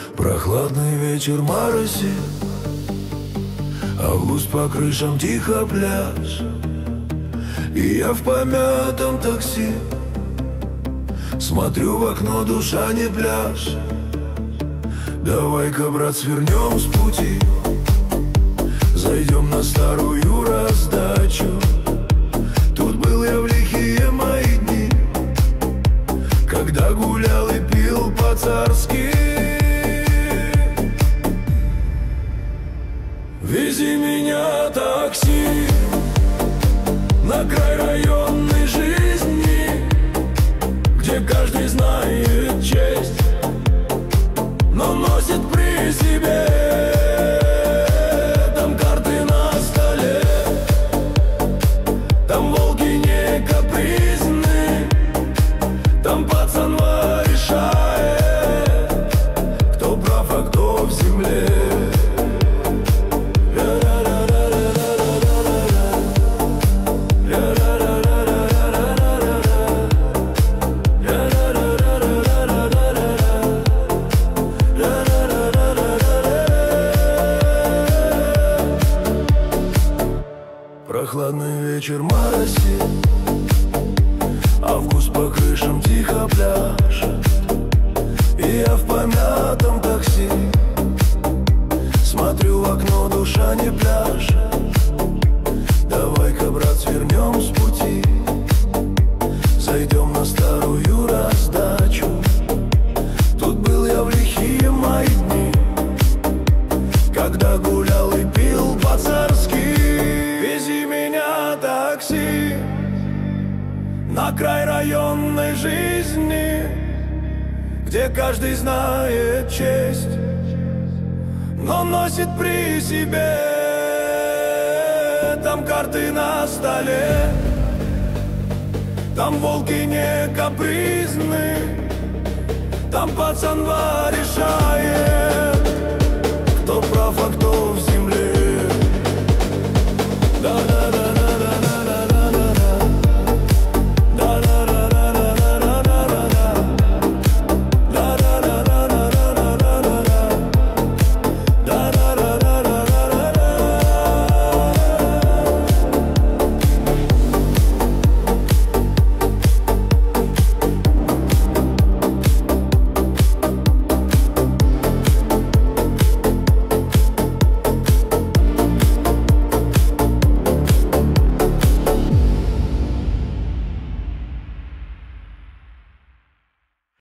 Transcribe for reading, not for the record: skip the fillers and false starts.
Прохладный вечер мороси, август по крышам тихо пляж. И я в помятом такси смотрю в окно, душа не пляж. Давай-ка, брат, свернем с пути, зайдем на старую раздачу. Тут был я в лихие мои дни, когда гулял и пил по-царски. Вези меня, такси, на край районной жизни, где каждый знает честь, но носит при себе. Там карты на столе, там волки не капризны, там пацанва решает, кто прав, а кто в земле. Прохладный вечер мороси, август по крышам тихо пляж. И я в помятом такси смотрю в окно, душа не пляж. Давай-ка, брат, свернем с пути, зайдем на старую раздачу. Тут был я в лихие мои дни, когда гулял и пил по-царски. Вези меня, такси, на край районной жизни, где каждый знает честь, но носит при себе. Там карты на столе, там волки не капризны, там пацанва решает.